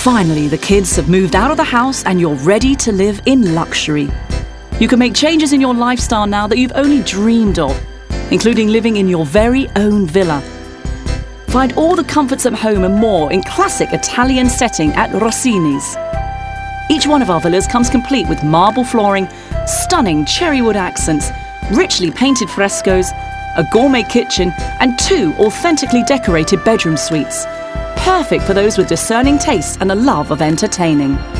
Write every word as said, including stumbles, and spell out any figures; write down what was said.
Finally, the kids have moved out of the house and you're ready to live in luxury. You can make changes in your lifestyle now that you've only dreamed of, including living in your very own villa. Find all the comforts at home and more in classic Italian setting at Rossini's. Each one of our villas comes complete with marble flooring, stunning cherrywood accents, richly painted frescoes, a gourmet kitchen and two authentically decorated bedroom suites. Perfect for those with discerning tastes and a love of entertaining.